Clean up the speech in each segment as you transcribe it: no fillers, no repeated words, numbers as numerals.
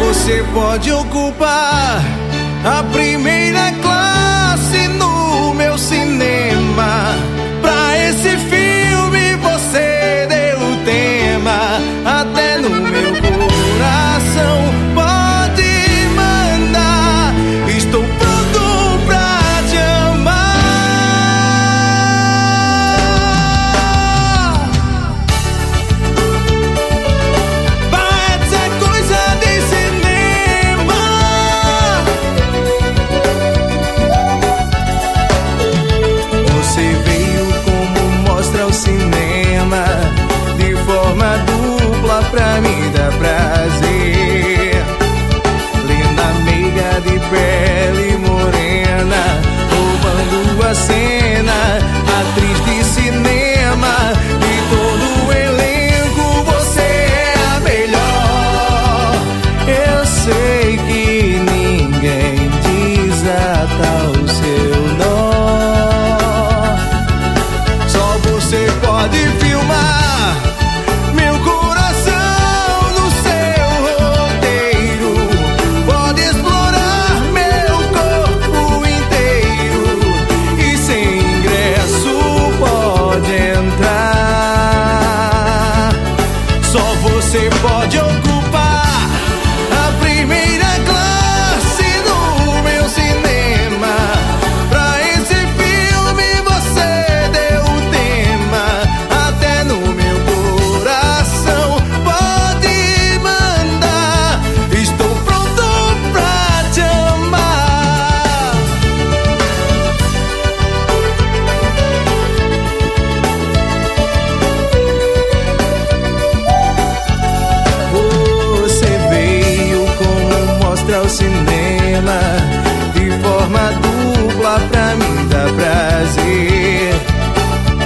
Você pode ocupar a primeira classe no meu cinema. Pra esse filme você deu o tema. Até no meu coração pode mandar. Estou pronto pra te amar. Pets é coisa de cinema. Você veio como mostra o cinema, de forma dupla pra me dar prazer. Linda amiga de pele morena, roubando a cena, atriz de cinema. De todo o elenco você é a melhor. Eu sei que ninguém desata o seu nó. Só você pode filmar meu coração no seu roteiro. Pode explorar meu corpo inteiro. E sem ingresso pode entrar. Só você pode ocupar a primeira classe no meu cinema. Pra esse filme você deu o tema. Até no meu coração pode mandar. Estou pronto pra te amar. Você veio como mostra o cinema, de forma dupla pra me dar prazer.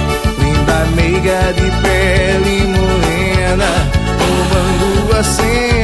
Linda amiga de pele morena, roubando a cena.